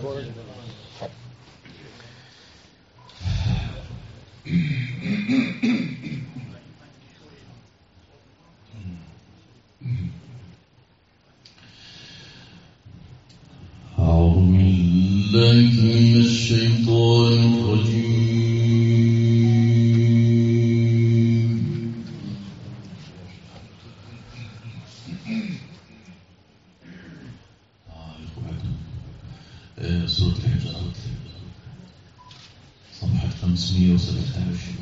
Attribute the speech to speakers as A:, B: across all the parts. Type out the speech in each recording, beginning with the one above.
A: من الشيطان الرجيم. سورة الحجرات صفحة 527.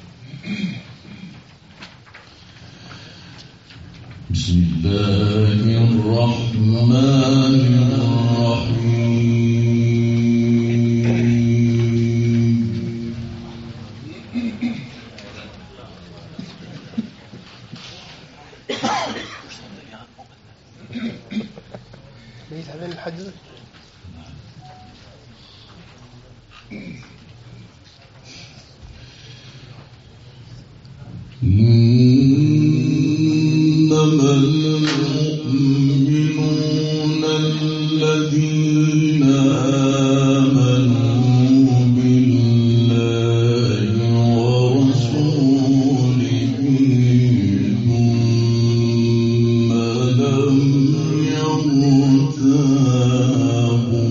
A: بسم الله الرحمن الرحيم. إنما المؤمنون الذين آمنوا بالله ورسوله ثم لم يرتابوا.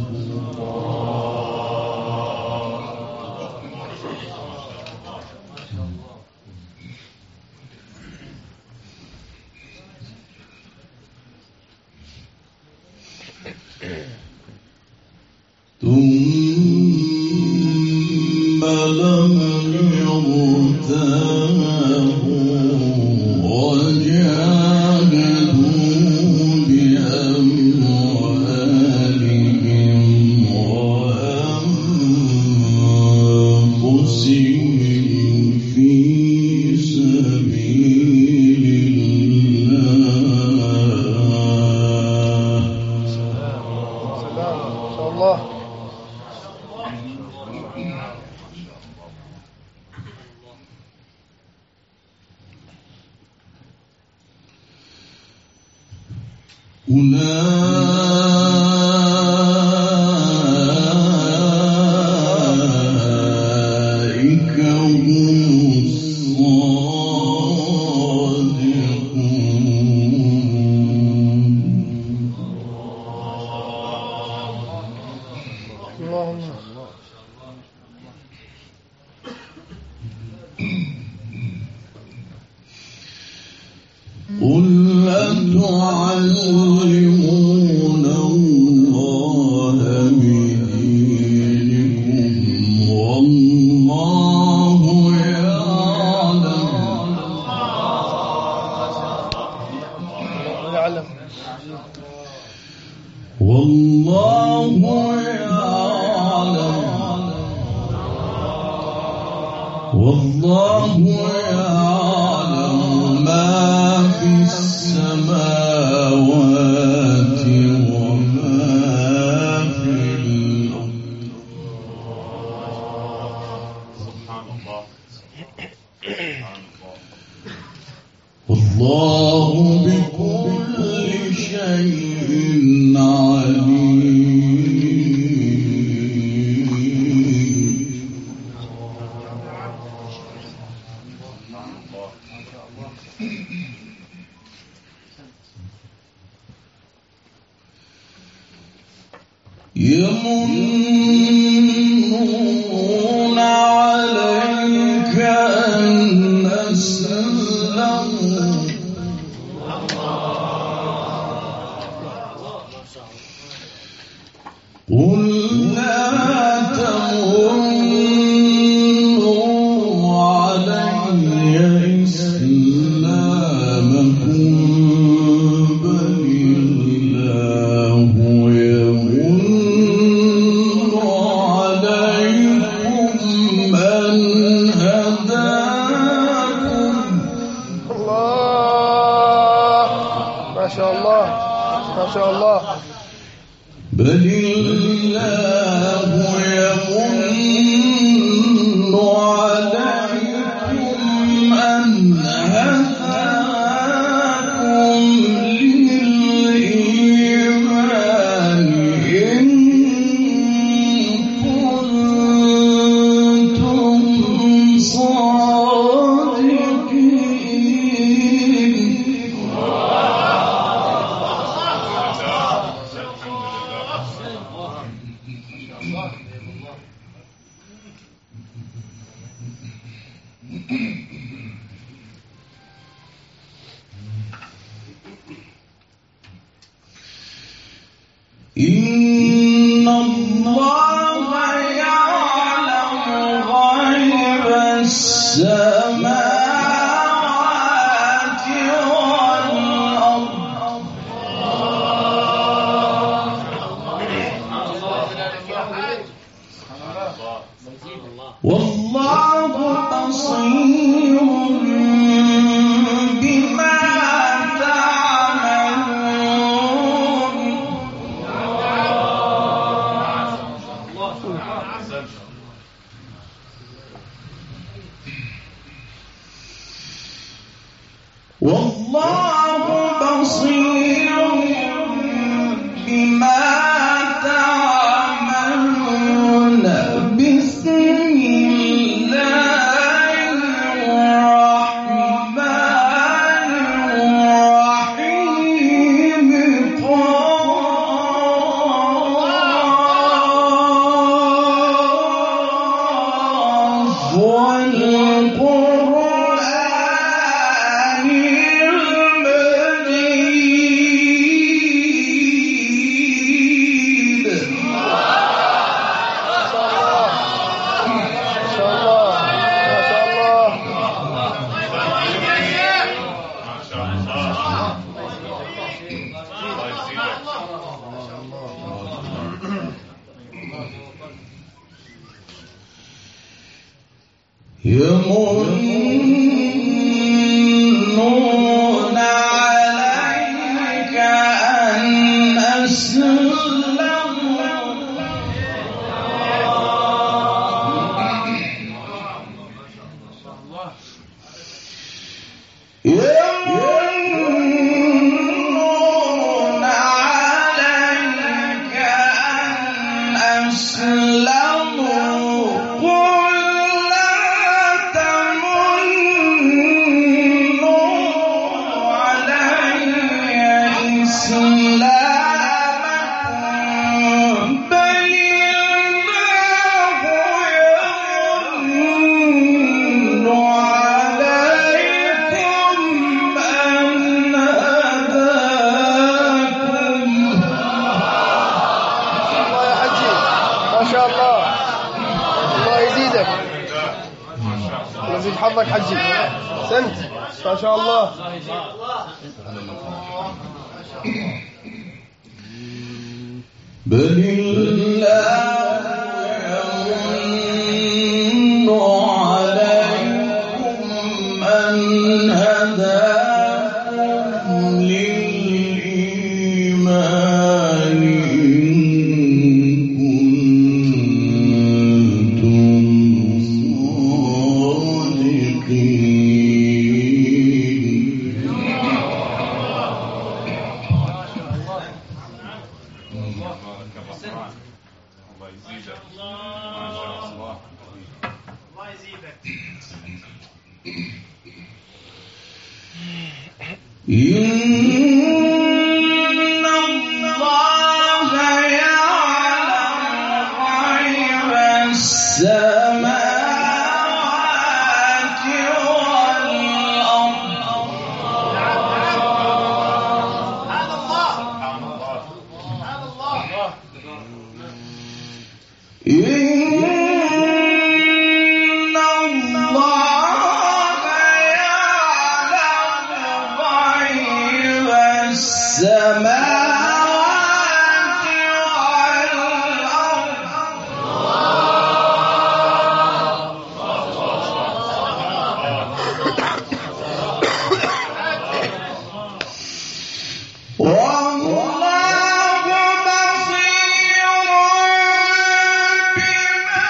A: أولئك هم الصادقون. قل أتعلمون الله بدينكم والله يعلم والله يعلم ما في السماوات وما في الأرض. والله بكل شيء عليم. يمنون عليك أن أسلموا قل لا تمنوا علي إسلامكم بل الله يمن عليكم أن هداكم.
B: الله ما شاء الله ما شاء الله.
A: بل الله يمن عليكم أن هداكم للإيمان إن السماوات والأرض والله بصير بما تعملون والله بصير بما تعملون بسم الله الرحمن الرحيم قاف والقرآن المجيد يمنون عليك أن أسلموا يمنون عليك أن أسلموا قل لا تمنوا علي إسلامكم بل الله يمن عليكم أن هداكم
B: الله يا حجي ما شاء الله. الله يزيدك، يزيد حظك حجي. سنت ما شاء الله.
A: بل الله يمن عليكم أن هداكم للإيمان إن كنتم إن الله يعلم غيب السماوات والأرض إن الله يعلم غيب السماوات والأرض والله بصير بما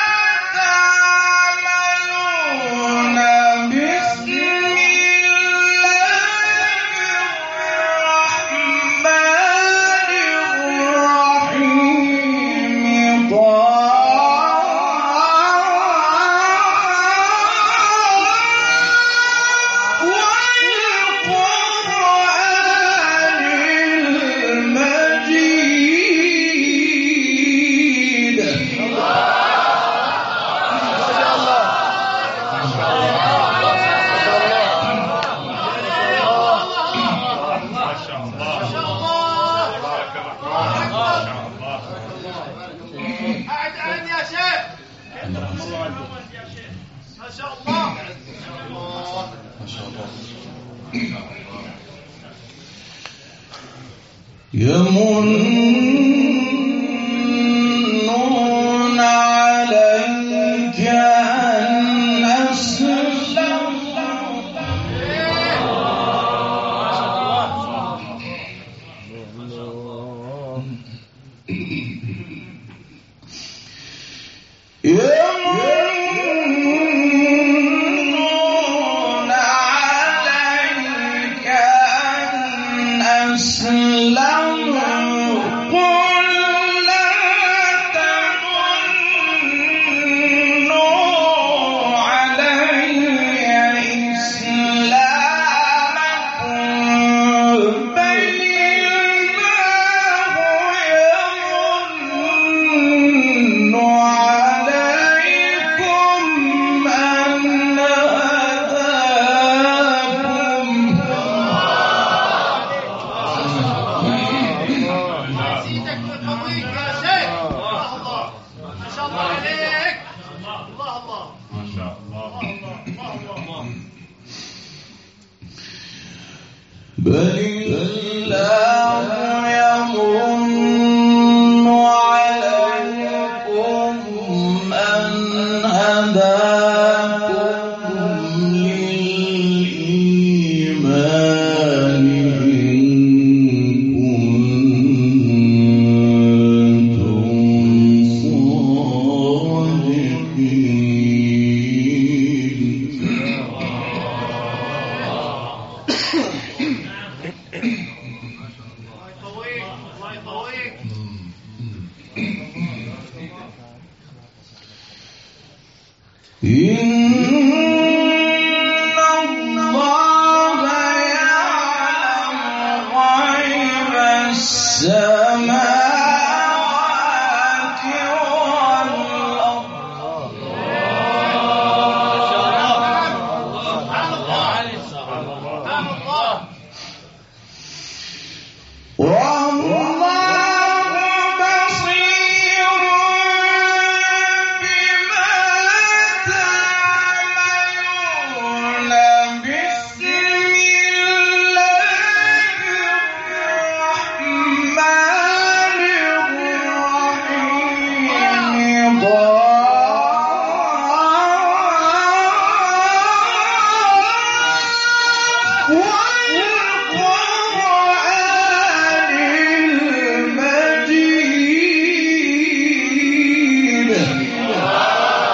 A: تعملون بسم
C: ما شاء الله
A: ما شاء الله يمنون عليك أن أسلموا يمنون عليك أن أسلموا قل لا تمنوا علي إسلامكم بل الله يمن عليكم أن هداكم
C: يزيدك ويقويك يا شيخ الله الله ما شاء الله عليك الله الله ما شاء الله الله الله
A: بل الله يمن عليكم أن هداكم للإيمان إن الله يعلم غيب السماوات والأرض والله بصير بما تعملون بسم الله الرحمن الرحيم والقرآن المجيد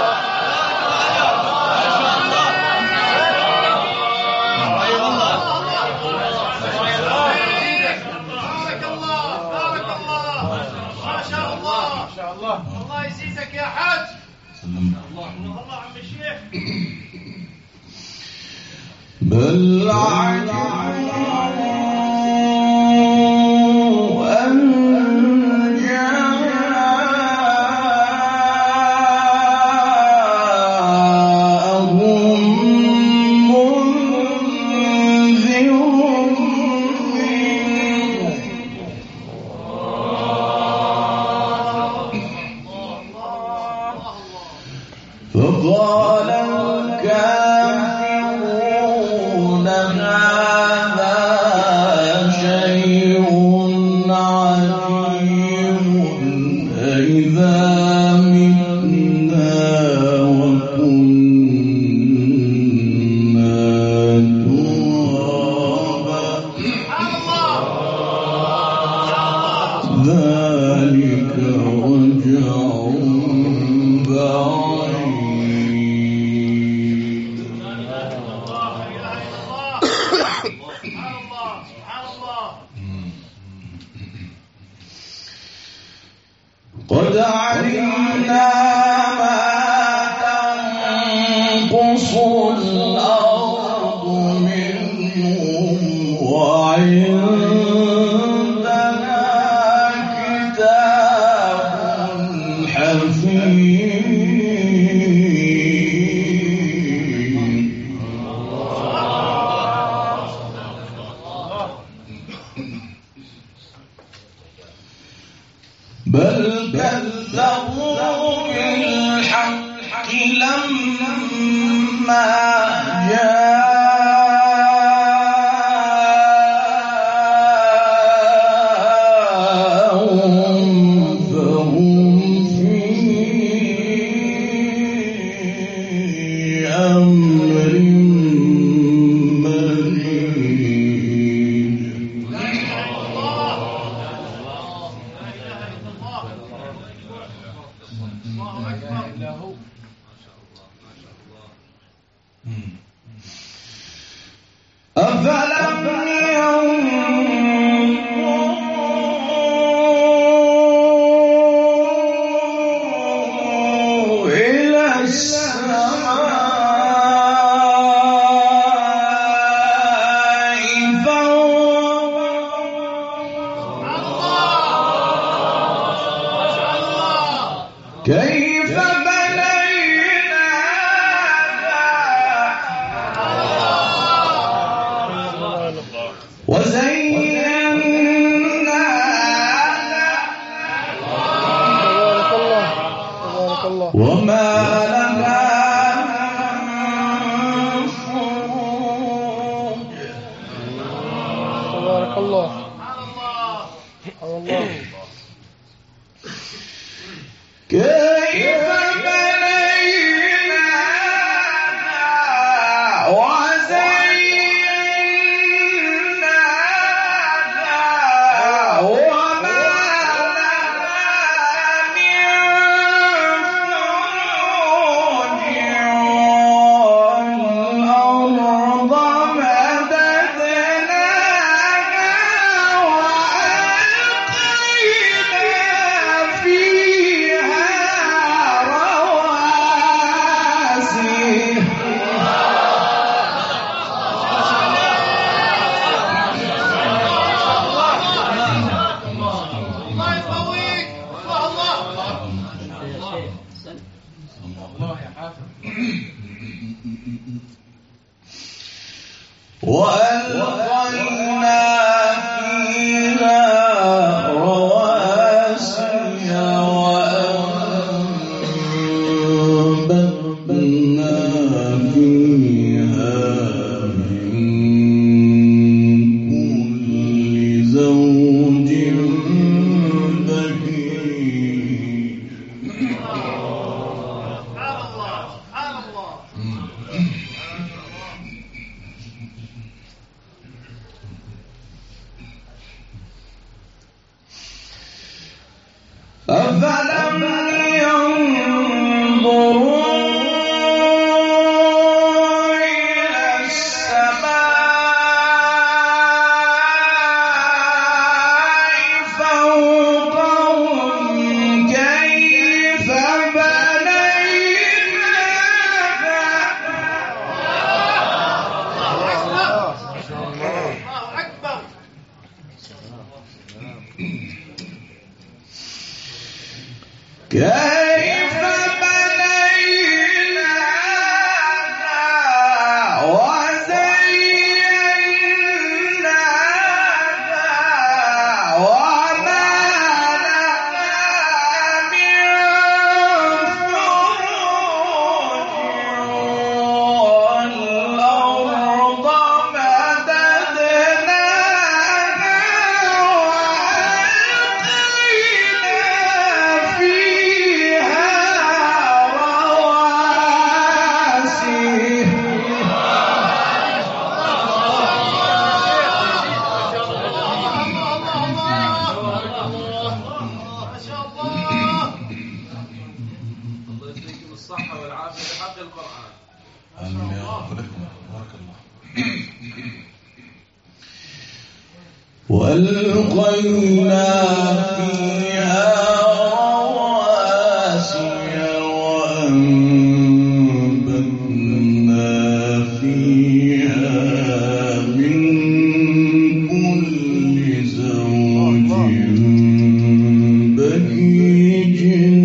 C: بارك الله بارك الله ما شاء الله الله يزيدك يا حاج الله عم الشيخ
A: بل عجبوا أن جاءهم منذر منهم فقال الكافرون هذا شيء عجيب أإذا متنا وكنا ترابا ذلك رجع بعيد
C: سبحان الله سبحان الله
A: قد علمنا ما تنقص الأرض منهم وعندنا كتاب حفيظ بل كذبوا بالحق كيف بنيناها وزيناها وما لها من فروج.
B: تبارك الله.
A: كيف بنيناها وزيناها وما لها من فروج. والأرض مددناها وألقينا فيها رواسي.
C: الله يقويك. الله يا حافظ.
A: وألقينا فيها رواسي وأنبتنا فيها من كل زوج بهيج.
C: سبحان الله سبحان الله.
A: أفلم ينظروا إلى السماء فوقهم كيف بنيناها.
C: الله أكبر.
A: كيف بنيناها وزيناها وما لها من فروج. والأرض مددناها وألقينا فيها رواسي.
C: ما شاء الله.
D: الله يديكم الصحة والعافية بحق القرآن.
A: آمين يا رب. بارك الله. وألقينا فيها رواسي وأنبتنا فيها من كل زوج بهيج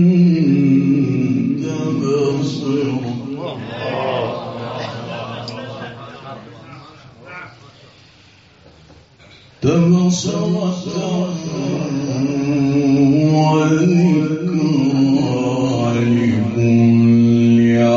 A: تبصرة. تبصرة وذكرى لكل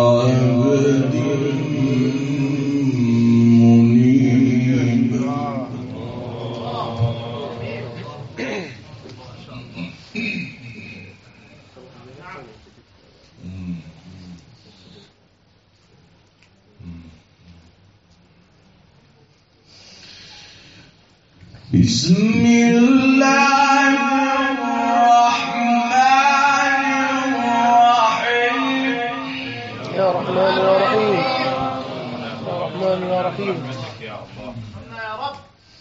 A: بسم الله الرحمن الرحيم
B: يا رحمن يا رحيم يا رحمن يا رحيم
C: يا رب.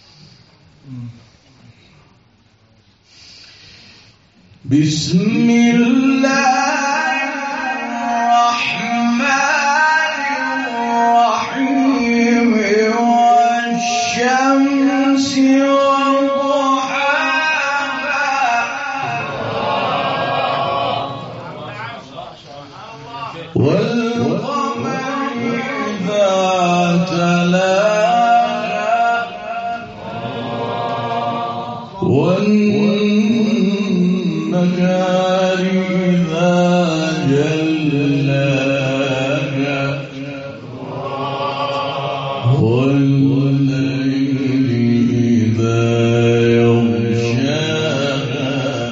A: بسم الله الرحمن الرحيم والشمس وضحاها والقمر إذا تلاها والنهار إذا جلاها والليل إذا يغشاها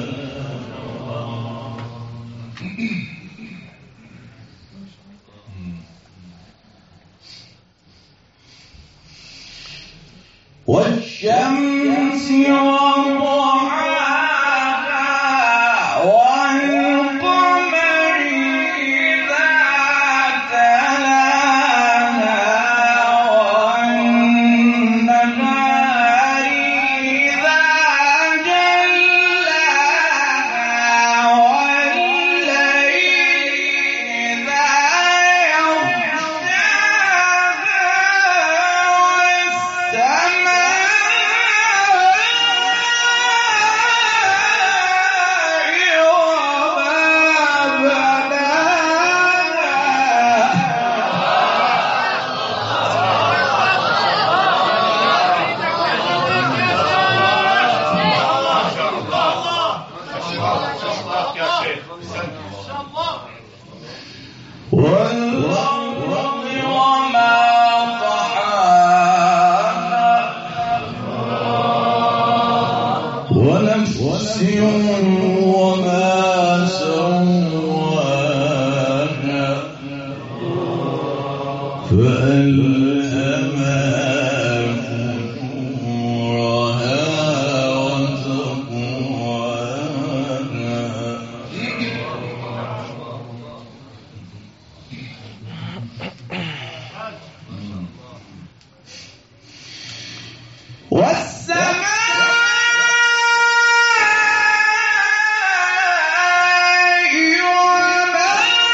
A: والشمس وضحاها والقمر إذا تلاها والنهار إذا جلاها والليل إذا يغشاها والأرض وما طحاها ونفس وما سواها فألهمها فجورها وتقواها والسماء وما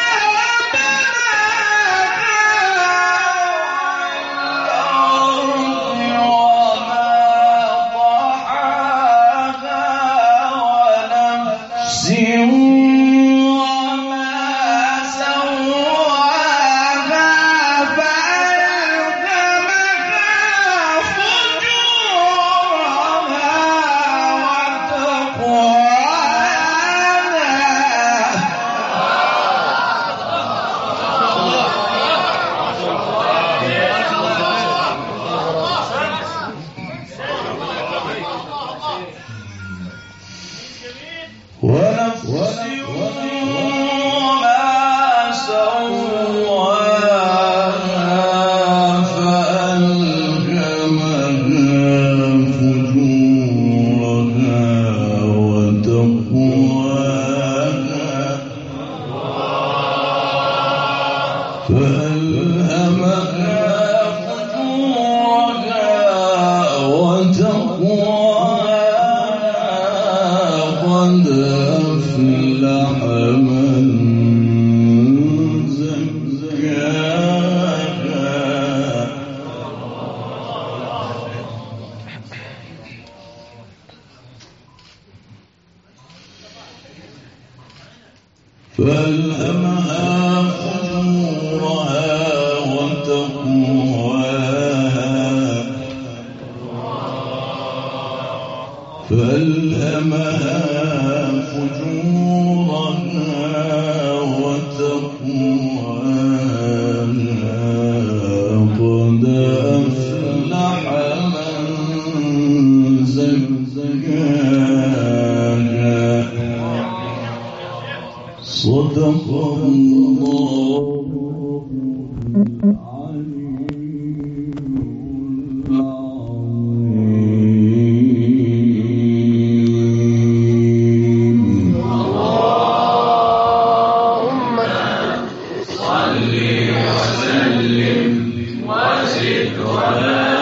A: فألهمها فجورها وتقواها فألهمها فجورها وتقواها قد أفلح من زكاها صدق الله العلي العظيم. صل وسلم وزد وبارك